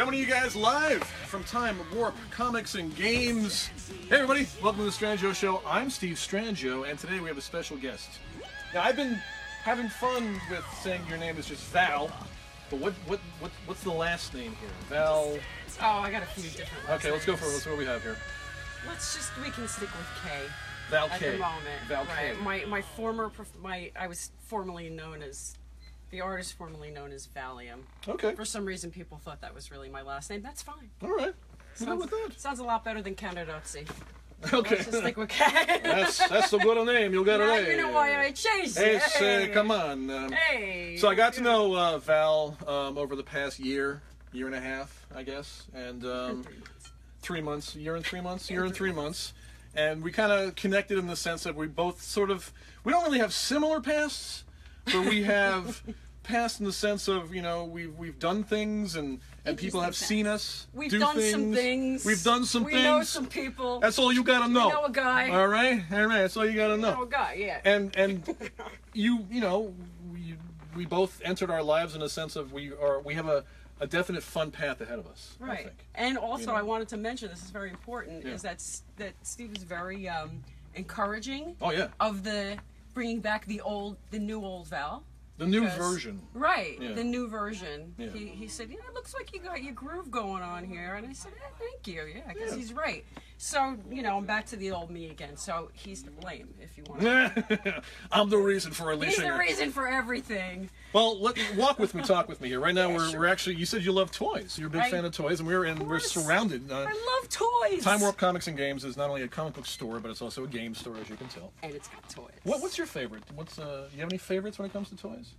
Coming to you guys live from Time Warp Comics and Games. Hey everybody, welcome to the Strangio Show. I'm Steve Strangio, and today we have a special guest. Now I've been having fun with saying your name is just Val, but what's the last name here? Val. Oh, I got a few different last Okay, let's go for it. names. Let's see what we have here. We can stick with K. Val at K. the moment. Val right. K. I was formerly known as, the artist formerly known as Valium. Okay. For some reason, people thought that was really my last name. That's fine. All right. What's up with that? Sounds a lot better than Canadozzi. Okay. Let's just stick with K. That's so good a name. You'll get Now it. you know why I changed Hey, it. say, come on. Hey. So I got to know Val over the past year and a half, I guess, and 3 months, year and 3 months, and we kind of connected in the sense that we both we don't really have similar pasts, but we have past in the sense of, you know, we've done things and people have seen us We've do done things. some things. We've done some things. We know some people. That's all you gotta know. We know a guy. All right. That's all you gotta know. We know a guy, yeah. And you know, we both entered our lives in a sense of we have a definite fun path ahead of us. Right. I think. And also, You know. I wanted to mention, this is very important, Yeah. is that Steve is very encouraging Oh yeah. of the bringing back the new old Val. The new Because- version. Right, Yeah. the new version. Yeah. He said, yeah, it looks like you got your groove going on here. And I said, yeah, thank you. Yeah, because Yeah. he's right. So, you know, I'm back to the old me again. So he's to blame, if you want. I'm the reason for He's releasing the it. reason for everything. Well, walk with me, talk with me here. Right now, Yeah, we're actually. You said you love toys. You're a big I- fan of toys, and we're course. surrounded. I love toys. Time Warp Comics and Games is not only a comic book store, but it's also a game store, as you can tell. And it's got toys. What's your favorite? You have any favorites when it comes to toys?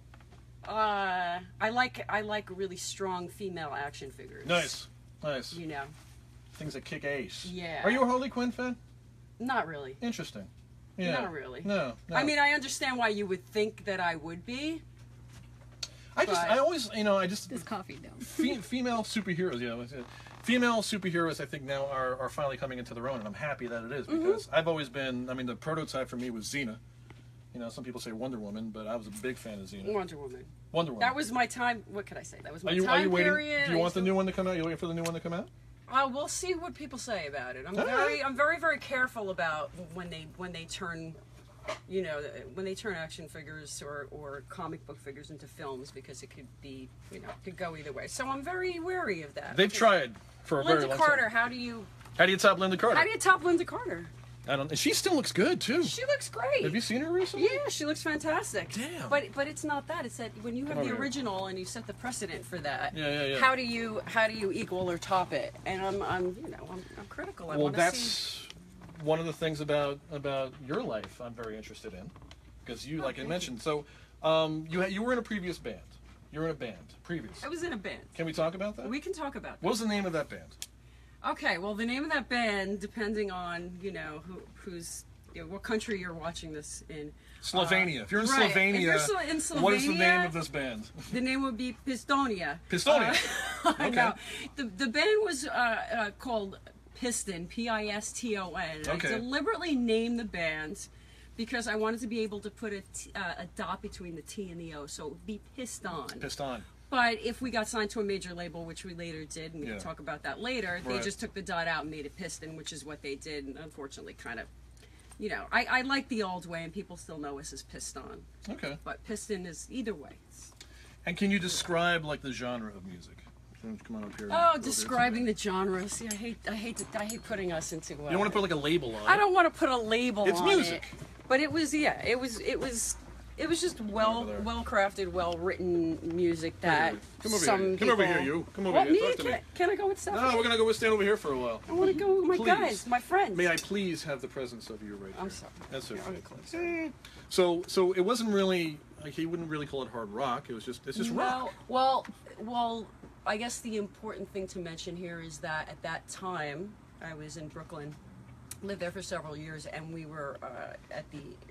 I like really strong female action figures. Nice. You know, Things that kick ace. Yeah. Are you a Harley Quinn fan? not really. Interesting. Yeah. Not really. No. I mean, I understand why you would think that I would be. I always, This coffee don't. female superheroes, female superheroes, I think now are finally coming into their own, and I'm happy that it is, because I've always been, the prototype for me was Xena. You know, some people say Wonder Woman, but I was a big fan of Xena. Wonder Woman. Wonder Woman. That was my time. What could I say? That was my Are you time waiting? period. Do you want the new one to come out? You waiting for the new one to come out? We'll see what people say about it. I'm All very, very careful about when they turn, you know, when they turn action figures or comic book figures into films, because it could be, you know, could go either way. So I'm very wary of that. They've tried for a very Linda long Carter, time. how do you top Linda Carter? top Linda Carter? And she still looks good too. She looks great. Have you seen her recently? Yeah, she looks fantastic. Damn. But it's not that. It's that when you have Come the over here. original and you set the precedent for that. Yeah. How do you equal or top it? And I'm critical. Well, that's one of the things about your life I'm very interested in, because you, like I mentioned, so you were in a previous band. You were in a band previous. I was in a band. Can we talk about that? We can talk about that. What was the name of that band? Okay, well, the name of that band, depending on who's what country you're watching this in. Slovenia. If you're in right. Slovenia, If you're in Slovenia, what is the name of this band? The name would be Pistonia. Pistonia. I Okay. know. The band was called Piston, Piston. Okay. I deliberately named the band because I wanted to be able to put a dot between the T and the O, so it would be Piston. Piston. But if we got signed to a major label, which we later did, and we Yeah. can talk about that later, they Right. just took the dot out and made it Piston, which is what they did, and unfortunately kind of, you know, I like the old way, and people still know us as Piston. Okay. But Piston is either way. And can you describe like the genre of music? Come on up here. Oh, describing the genres. See, I hate putting us into. You don't want to put like a label on it. I don't want to put a label It's on music. it. But it was just well crafted, well written music that Come over some here. people. Come over here, you. Come over What, here. me? Talk to me. Can I go with Stephanie? No, we're gonna go stand over here for a while. I want to go with my Please. guys, my friends. May I please have the presence of you right I'm here? sorry. That's Here, okay. I'll be close. So it wasn't really like he wouldn't really call it hard rock. It's just rock. No, well, I guess the important thing to mention here is that at that time I was in Brooklyn, lived there for several years, and we were at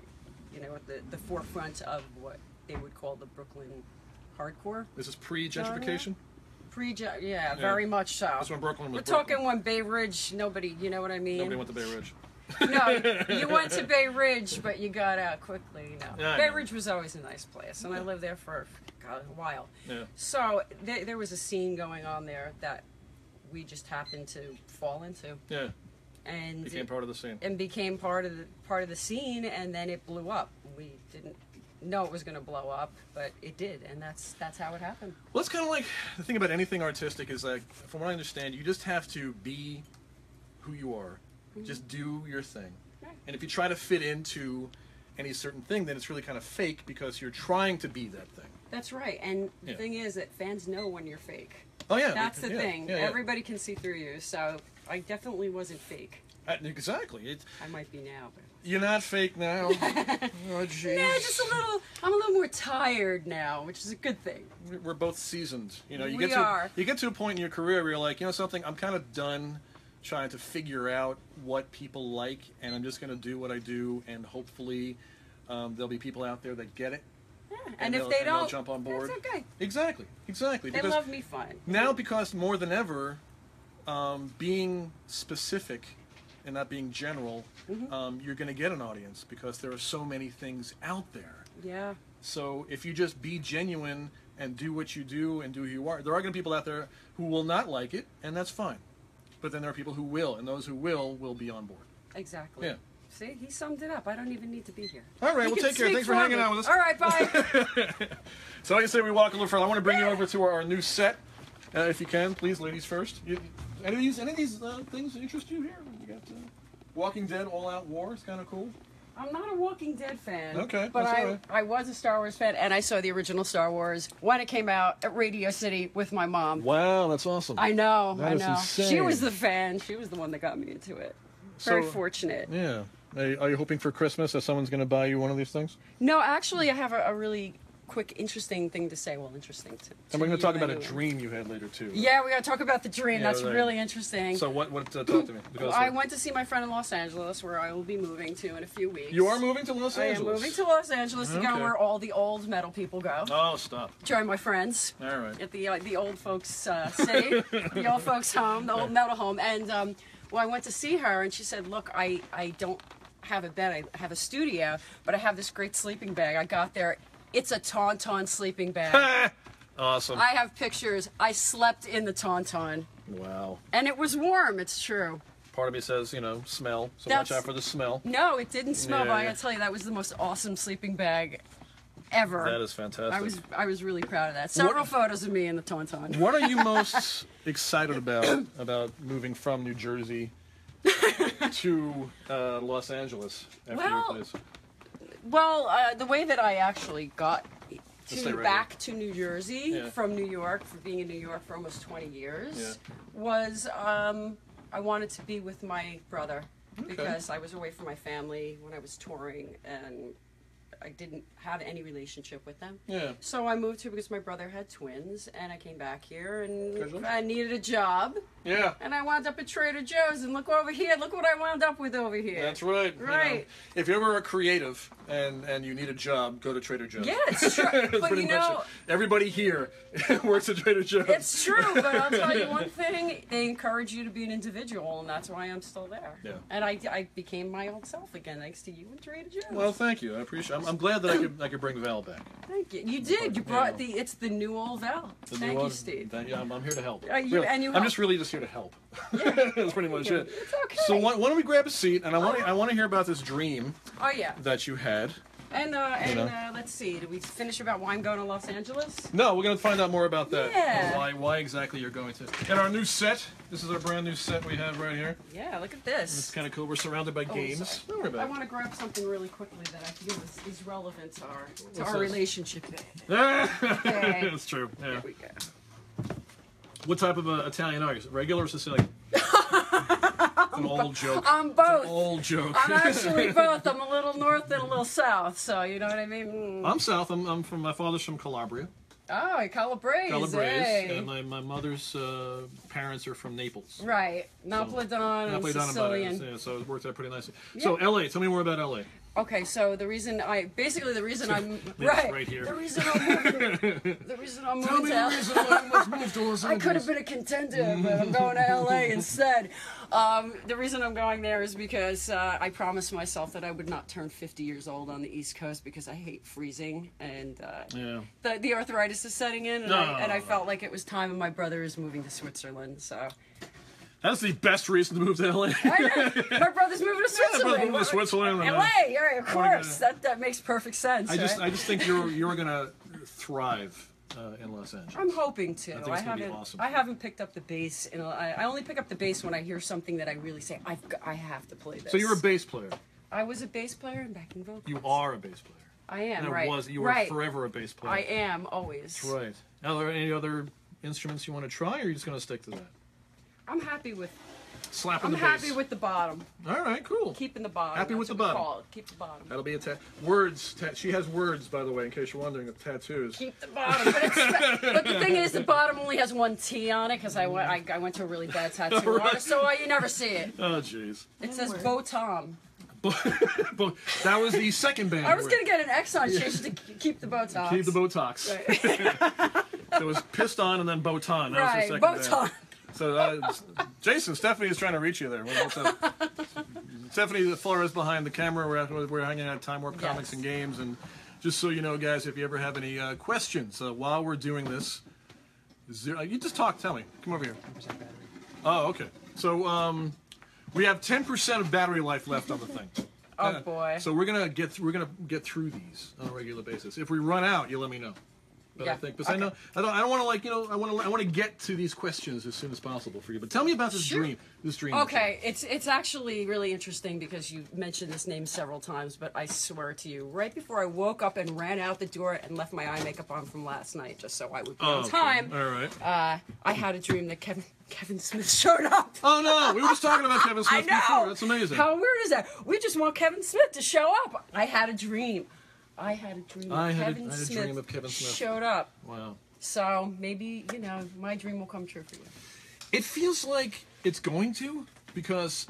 the forefront of what they would call the Brooklyn hardcore. This is pre-gentrification. Yeah, very much so. That's when Brooklyn was. We're talking when Bay Ridge, nobody, you know what I mean? Nobody went to Bay Ridge. No, you went to Bay Ridge, but you got out quickly. No, Yeah, I Bay know. Ridge was always a nice place, and I lived there for a while. Yeah. So there was a scene going on there that we just happened to fall into. Yeah. And Became part of the scene. and became part of the scene, and then it blew up. We didn't know it was going to blow up, but it did, and that's how it happened. Well, it's kind of like the thing about anything artistic is like, from what I understand, you just have to be who you are. Just do your thing. Right. And if you try to fit into any certain thing, then it's really kind of fake because you're trying to be that thing. That's right, and the Yeah. thing is that fans know when you're fake. Oh yeah, That's the yeah, thing. yeah, yeah. Everybody can see through you, so I definitely wasn't fake. Exactly. I might be now, but You're not fake now. Oh jeez. yeah, just a little. I'm a little more tired now, which is a good thing. We're both seasoned. You know, you We get to are. you get to a point in your career where you're like, you know something, I'm kind of done trying to figure out what people like, and I'm just going to do what I do, and hopefully there'll be people out there that get it. Yeah. And if they'll- they and they'll don't, jump on board. that's okay. Exactly. They Because love me fine. now, because more than ever, being specific and not being general, you're going to get an audience because there are so many things out there. Yeah. So if you just be genuine and do what you do and do who you are, there are going to be people out there who will not like it, and that's fine. But then there are people who will, and those who will be on board. Exactly. Yeah. See, he summed it up. I don't even need to be here. All right, He well, can take care. speak Thanks for for hanging me. out with us. All right, bye. So like I say, we walk a little further. I want to bring you over to our new set, if you can, please, ladies first. Any of these things interest you here? You got Walking Dead All Out War. It's kind of cool. I'm not a Walking Dead fan. Okay, But that's all right. I was a Star Wars fan, and I saw the original Star Wars when it came out at Radio City with my mom. Wow, that's awesome. I know, That I is know. insane. She was the fan. She was the one that got me into it. Very So- fortunate. Yeah. Are you hoping for Christmas that someone's going to buy you one of these things? No, actually, I have a really quick, interesting thing to say. Well, interesting to And we're going you to talk about a anyway. dream you had later too. Yeah, we got to talk about the dream. Yeah, That's right. really interesting. So what? Talk to me. Because I went to see my friend in Los Angeles, where I will be moving to in a few weeks. You are moving to Los I am Angeles. moving to Los Angeles to go Okay. where all the old metal people go. Oh, stop. Join my friends All right. at the old folks city, the old folks home, the old metal home. And well, I went to see her, and she said, "Look, I don't have a bed. I have a studio, but I have this great sleeping bag. I got there. It's a Tauntaun sleeping bag. Awesome. I have pictures. I slept in the Tauntaun, Wow. and it was warm. It's true. Part of me says, smell. So That's- watch out for the smell. No, it didn't smell, Yeah, but I yeah. gotta tell you, that was the most awesome sleeping bag ever. That is fantastic. I was really proud of that. Several photos of me in the Tauntaun. What are you most excited about moving from New Jersey to Los Angeles after Well, your place? Well, the way that I actually got stay right back to New Jersey Yeah. from New York, for being in New York for almost 20 years, Yeah. was I wanted to be with my brother Okay. because I was away from my family when I was touring, and I didn't have any relationship with them. Yeah. So I moved here because my brother had twins, and I came back here, and Congratulations. I needed a job, Yeah. and I wound up at Trader Joe's, and look over here, look what I wound up with over here. That's right. Right. If you're ever a creative and you need a job, go to Trader Joe's. Yeah, it's true. That's But pretty you much know, it. Everybody here works at Trader Joe's. it's true, but I'll tell you one thing, they encourage you to be an individual, and that's why I'm still there. Yeah. And I became my old self again, thanks to you and Trader Joe's. Well, thank you. I appreciate it. I'm glad that I could bring Val back. Thank you. You did. You brought Yeah. it's the new old Val. The Thank new you, one. Steve. Yeah, I'm here to help. You- Really. and you I'm help. just really just here to help. Yeah. That's pretty much it. It's okay. So why don't we grab a seat, and I want to hear about this dream Oh yeah. that you had. And know. let's see. Did we finish about why I'm going to Los Angeles? No, we're going to find out more about that. Yeah. Why exactly you're going to. And our new set. This is our brand new set we have right here. Yeah. Look at It's this. kind of cool. We're surrounded by games. sorry. Don't worry I about want to grab something really quickly that I feel is relevant to our What's our this? relationship. it. Okay. That's true. Yeah. There we go. What type of Italian are you? Regular or Sicilian? It's an old joke. I'm It's an both. old joke. I'm actually both. I'm a little north and a little south, so you know what I mean. Mm. I'm South. I'm from. My father's from Calabria. Oh, Calabrese. Hey. And my mother's parents are from Naples. Right. Napoleon and Napoli, Donna, Sicilian. yeah, so it worked out pretty nicely. So LA, tell me more about LA. Okay, so the reason I'm This right here. The reason I'm moving, Tell me the reason why you must move to Los I could have Angeles. been a contender, but I'm going to LA instead. The reason I'm going there is because I promised myself that I would not turn 50 years old on the East Coast because I hate freezing, and Yeah. the arthritis is setting in, and, No. I felt like it was time, and my brother is moving to Switzerland, so. That's the best reason to move to LA. I know. My brother's moving to Switzerland. moving to Switzerland. LA, right, of course. That makes perfect sense. I just right? think you're gonna thrive in Los Angeles. I'm hoping to. I think it's gonna be haven't. awesome. I haven't picked up the bass. I only pick up the bass when I hear something that I really say, I have to play this. So you're a bass player. I was a bass player and backing vocals. You are a bass player. I am. And right. you were right. forever a bass player. I am always. That's right. Are there any other instruments you want to try, or are you just gonna stick to that? I'm happy with. Slapping I'm the bass. happy with the bottom. All right, cool. Keeping the bottom. Happy with That's the what we bottom. call it. Keep the bottom. That'll be words. She has words, by the way, in case you're wondering, of tattoos. Keep the bottom. But the thing is, the bottom only has one T on it because I went to a really bad tattoo artist, so you never see it. Oh, jeez. It says Bo Tom. That was the second band. I was gonna get an X on changed to keep the Botox. Keep the Botox. Right. So it was Pissed On and then Botan. That Right, was the second Botan. band. So, Jason, Stephanie is trying to reach you there. What's up? Stephanie Flores behind the camera. We're hanging out at Time Warp Comics Yes. and Games. And just so you know, guys, if you ever have any questions while we're doing this, you just talk. Tell me. Come over here. Oh, okay. So we have 10% of battery life left on the thing. Oh boy. So we're gonna get through these on a regular basis. If we run out, you let me know. But Yeah, I think, because okay. I don't want to I want to get to these questions as soon as possible for you. But tell me about this Sure. dream. This dream. Okay, it's actually really interesting because you mentioned this name several times, but I swear to you, right before I woke up and ran out the door and left my eye makeup on from last night, just so I would be on okay. time, All right. I had a dream that Kevin Smith showed up. Oh no, we were just talking about Kevin I Smith know. before. That's amazing. How weird is that? We just want Kevin Smith to show up. I had a dream. I had a dream of Kevin Smith. Showed up. Wow. So maybe, my dream will come true for you. It feels like it's going to, because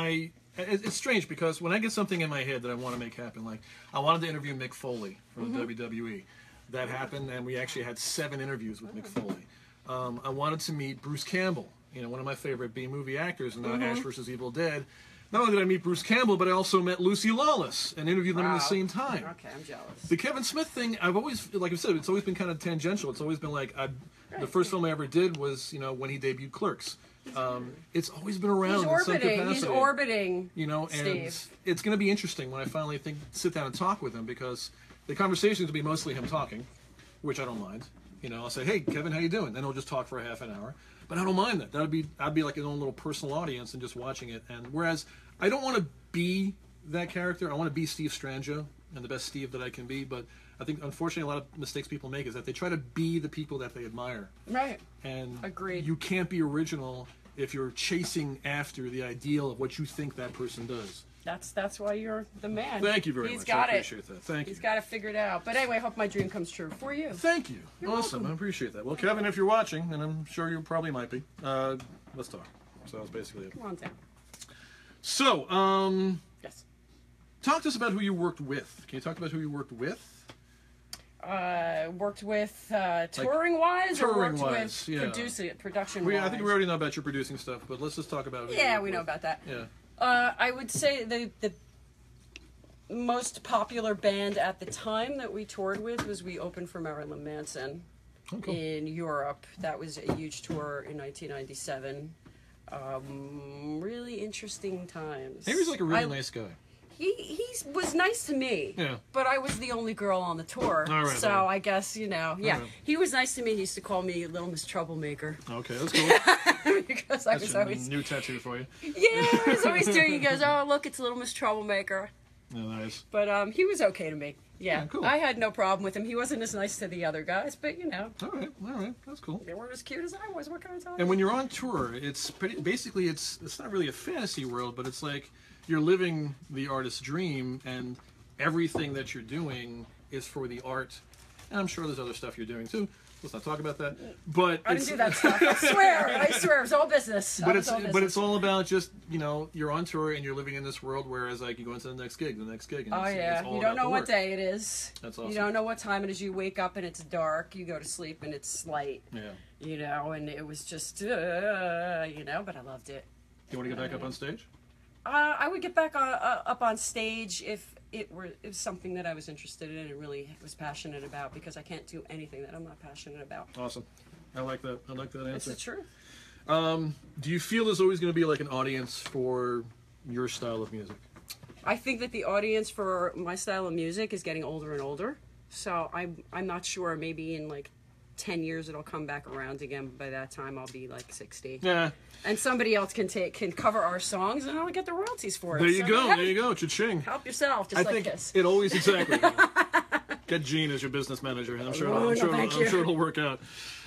it's strange, because when I get something in my head that I want to make happen, like I wanted to interview Mick Foley from WWE. That happened, and we actually had 7 interviews with Mick Foley. I wanted to meet Bruce Campbell, one of my favorite B-movie actors, and now Ash vs. Evil Dead. Not only did I meet Bruce Campbell, but I also met Lucy Lawless and interviewed them at the same time. Okay, I'm jealous. The Kevin Smith thing, I've always, like I said, it's always been kind of tangential. It's always been like, the first film I ever did was, when he debuted Clerks. It's always been around in some capacity. He's orbiting. And Steve. it's going to be interesting when I finally sit down and talk with him, because the conversations will be mostly him talking, which I don't mind. I'll say, hey, Kevin, how you doing? Then he'll just talk for a half an hour. But I don't mind that. I'd be like an own little personal audience and just watching it. And whereas I don't want to be that character, I want to be Steve Strangio and the best Steve that I can be. But I think, unfortunately, a lot of mistakes people make is that they try to be the people that they admire. Right. And Agreed. You can't be original if you're chasing after the ideal of what you think that person does. That's why you're the man. Thank you very He's much. got I it. appreciate that. Thank you. He's got it figured out. But anyway, I hope my dream comes true for you. Thank you. Awesome. I appreciate that. Well, Kevin, if you're watching, and I'm sure you probably might be, let's talk. So that's basically it. Come on down. So, Yes. talk to us about who you worked with. Can you talk about who you worked with? Worked with touring wise, or worked touring-wise, with yeah. production wise. I think we already know about your producing stuff, but let's just talk about. Who Yeah, you we know worked about that. with. Yeah. I would say the most popular band at the time that we toured with was we opened for Marilyn Manson Oh, cool. in Europe. That was a huge tour in 1997. Really interesting times. He was like a really nice guy. He was nice to me. Yeah. But I was the only girl on the tour. All right, so all right. I guess, yeah. right. He was nice to me. He used to call me Little Miss Troublemaker. Okay, that's cool. Because I That's was a always... new tattoo for you. Yeah, I was always doing... He goes, oh, look, it's Little Miss Troublemaker. Yeah, nice. But he was okay to me. Yeah, Yeah, cool. I had no problem with him. He wasn't as nice to the other guys, but, All right, that's cool. they weren't as cute as I was. What can I tell you? And when you're on tour, it's basically it's not really a fantasy world, but it's like you're living the artist's dream, and everything that you're doing is for the art. And I'm sure there's other stuff you're doing too, Let's not talk about that. But I didn't do that stuff. I swear, it was all business. But it's all about just, you know, you're on tour and you're living in this world. Whereas like you go into the next gig. And oh yeah, it's all you don't know about the what work. day it is. That's awesome. You don't know what time it is. You wake up and it's dark. You go to sleep and it's light. Yeah. You know, and it was just, you know, but I loved it. You want to get back up on stage? I would get back up on stage if it was something that I was interested in and really was passionate about, because I can't do anything that I'm not passionate about. Awesome. I like that. I like that answer. It's the truth. Do you feel there's always going to be like an audience for your style of music? I think that the audience for my style of music is getting older and older. So I'm not sure. Maybe in like 10 years it'll come back around again. By that time I'll be like 60. Yeah. And somebody else can cover our songs, and I'll get the royalties for it. There you So, go. hey, There you go. Cha-ching. help yourself, just I like think this. it always exactly. Get Gene as your business manager, and I'm sure it'll work out.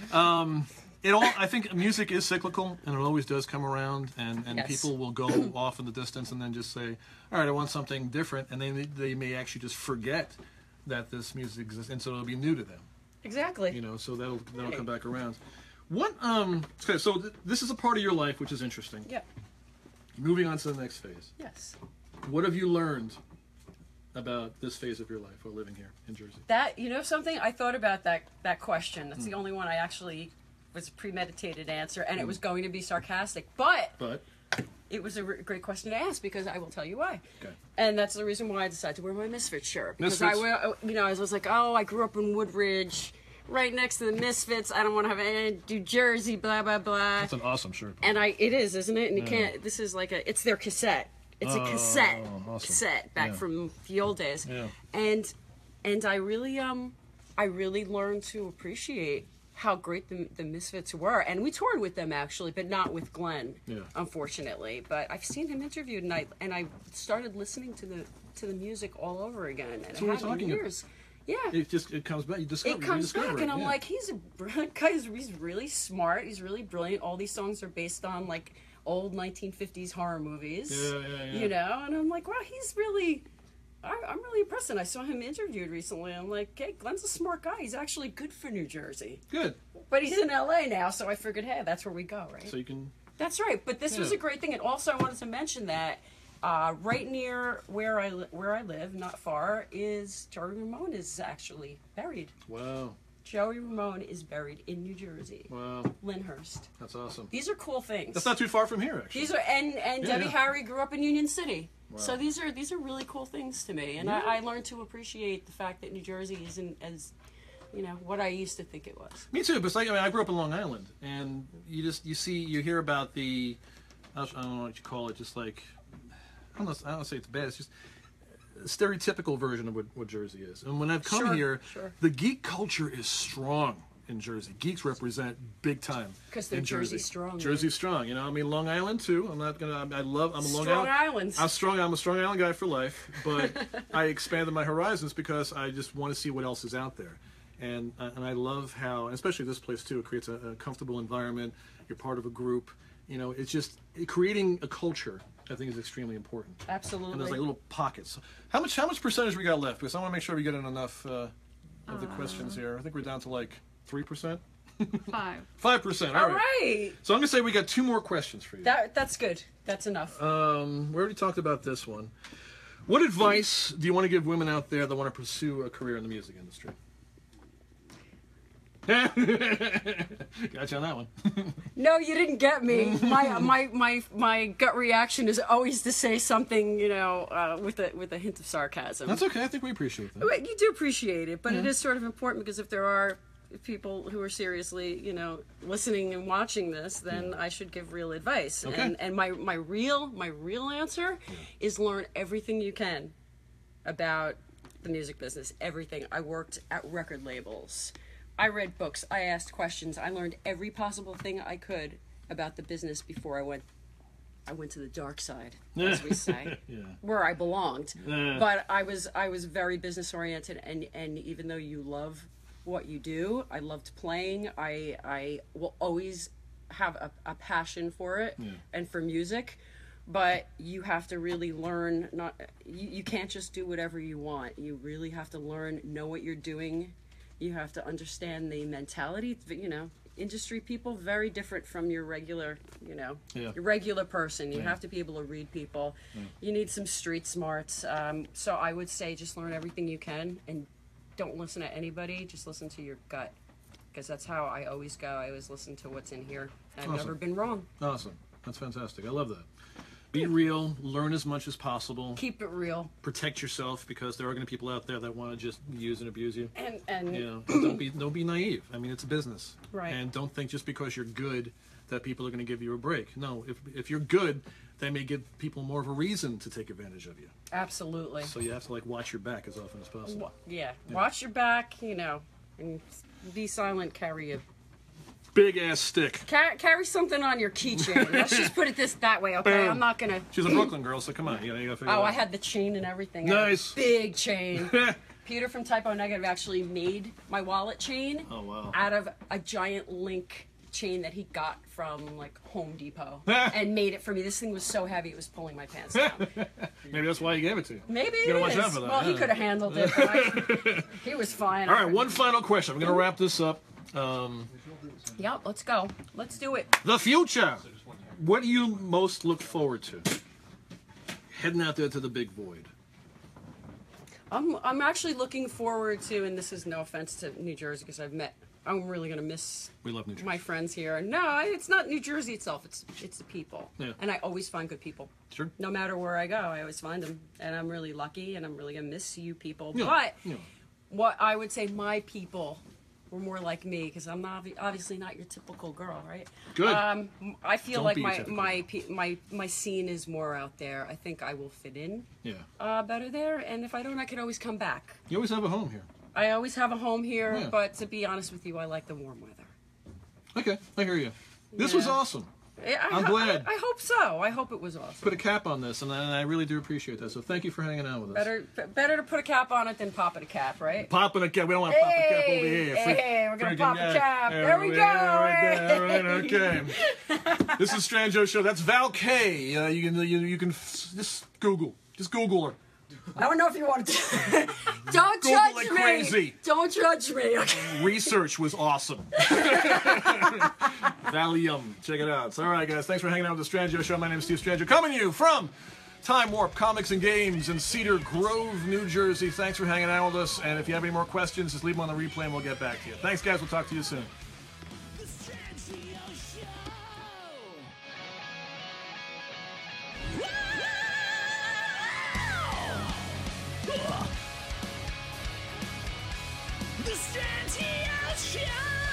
I think music is cyclical, and it always does come around, and Yes. people will go off in the distance and then just say, all right, I want something different, and then they may actually just forget that this music exists, and so it'll be new to them. Exactly. You know, so that'll come back around. What okay, so this is a part of your life which is interesting. Yeah. Moving on to the next phase. Yes. What have you learned about this phase of your life while living here in Jersey? That, you know something, I thought about that question. That's the only one I actually was a premeditated answer, and it was going to be sarcastic, but it was a great question to ask, because I will tell you why. Okay. And that's the reason why I decided to wear my Misfits shirt. Because Misfits. I was like, oh, I grew up in Woodridge, right next to the Misfits. I don't want to have any New Jersey, blah, blah, blah. That's an awesome shirt. And it is, isn't it? And you can't, this is like it's their cassette. It's a cassette. Awesome. Cassette back from the old days. Yeah. And I really learned to appreciate how great the Misfits were. And we toured with them, actually, but not with Glenn, unfortunately. But I've seen him interviewed, and I started listening to the music all over again. And That's what we're talking about. years. Yeah. It comes back. It comes back, and I'm like, he's a brilliant guy. He's really smart. He's really brilliant. All these songs are based on like old 1950s horror movies. Yeah. You know, and I'm like, wow, he's really. I'm really impressed. And I saw him interviewed recently. I'm like, hey, Glenn's a smart guy. He's actually good for New Jersey. Good. But he's in LA now, so I figured, hey, that's where we go, right? So you can. That's right. But this was a great thing, and also I wanted to mention that. Right near where I live, not far, is Joey Ramone is actually buried. Wow. Joey Ramone is buried in New Jersey. Wow. Lyndhurst. That's awesome. These are cool things. That's not too far from here, actually. These are and Debbie Harry grew up in Union City. Wow. So these are really cool things to me, and I learned to appreciate the fact that New Jersey isn't as, you know, what I used to think it was. Me too. But like, I grew up in Long Island, and you hear about the, I don't know what you call it, just like, I don't say it's bad. It's just a stereotypical version of what Jersey is. And when I've come here, the geek culture is strong in Jersey. Geeks represent big time. Because they're Jersey strong. Jersey strong. You know, I mean, Long Island too. I'm a Long Island. I'm a Strong Island guy for life. But I expanded my horizons because I just want to see what else is out there. And I love how, and especially this place too, it creates a comfortable environment. You're part of a group. You know, it's just creating a culture. I think is extremely important. Absolutely. And there's like little pockets. How much percentage we got left? Because I want to make sure we get in enough of the questions here. I think we're down to like 3%. 5%. All right. So I'm gonna say we got 2 more questions for you. That's good. That's enough. We already talked about this one. What advice do you want to give women out there that want to pursue a career in the music industry? Got you on that one. No, you didn't get me. My gut reaction is always to say something, you know, with a hint of sarcasm. That's okay. I think we appreciate that. You do appreciate it, but it is sort of important, because if there are people who are seriously, you know, listening and watching this, then I should give real advice. Okay. And my real answer is learn everything you can about the music business. Everything. I worked at record labels. I read books. I asked questions. I learned every possible thing I could about the business before I went to the dark side, as we say, where I belonged. But I was very business oriented, and even though you love what you do, I loved playing. I will always have a passion for it and for music. But you have to really learn. You can't just do whatever you want. You really have to learn, know what you're doing, You have to understand the mentality. You know, industry people very different from your regular, you know, Yeah. your regular person. You have to be able to read people. You need some street smarts. So I would say just learn everything you can and don't listen to anybody. Just listen to your gut, because that's how I always go. I always listen to what's in here. I've Awesome. never been wrong. Awesome. That's fantastic. I love that. Be real. Learn as much as possible. Keep it real. Protect yourself, because there are going to be people out there that want to just use and abuse you. And You know, don't be naive. I mean, it's a business. Right. And don't think just because you're good that people are going to give you a break. No, if you're good, they may give people more of a reason to take advantage of you. absolutely. So you have to like watch your back as often as possible. Yeah. Watch your back, you know, and be silent, carry a Big ass stick. carry something on your keychain. Let's just put it that way, okay? Boom. I'm not gonna. She's a Brooklyn girl, so come on, you gotta figure it Oh, out. I had the chain and everything. I had a Nice. big chain. Peter from Typo Negative actually made my wallet chain Oh, wow. out of a giant link chain that he got from like Home Depot and made it for me. This thing was so heavy it was pulling my pants down. Maybe that's why he gave it to you. Maybe You gotta it watch is. out for that, Well, he yeah. could have handled it. But he was fine. All right, one final question. I'm gonna wrap this up. Yep, let's go. Let's do it. The future. What do you most look forward to? Heading out there to the big void. I'm actually looking forward to, and this is no offense to New Jersey because I'm really gonna miss We love New Jersey. my friends here. No, it's not New Jersey itself. It's the people. Yeah. And I always find good people. Sure. No matter where I go, I always find them, and I'm really lucky, and I'm really gonna miss you people. Yeah, But yeah. what I would say, my people were more like me because I'm not obviously not your typical girl, right? Good. I feel Don't like be typical. my scene is more out there. I think I will fit in Yeah. better there, and if I don't, I can always come back. You always have a home here. I always have a home here, Yeah. but to be honest with you, I like the warm weather. Okay, I hear you. This was Yeah. awesome. I'm I- glad. I hope so. I hope it was awesome. Put a cap on this, and I really do appreciate that. So thank you for hanging out with us. Better to put a cap on it than popping a cap, right? Popping a cap. We don't want to pop a cap over here. Hey, we're gonna Freaking pop a yeah. cap. Yeah, There we go. yeah, right, okay. This is Stranjo Show. That's Val K. You can just Google her. I don't know if you want to. Don't Google judge like me. crazy. Don't judge me. Okay. Research was awesome. Valium. Check it out. So, all right, guys. Thanks for hanging out with the Stranjo Show. My name is Steve Stranjo. Coming to you from Time Warp Comics and Games in Cedar Grove, New Jersey. Thanks for hanging out with us. And if you have any more questions, just leave them on the replay and we'll get back to you. Thanks, guys. We'll talk to you soon. The Strange Show!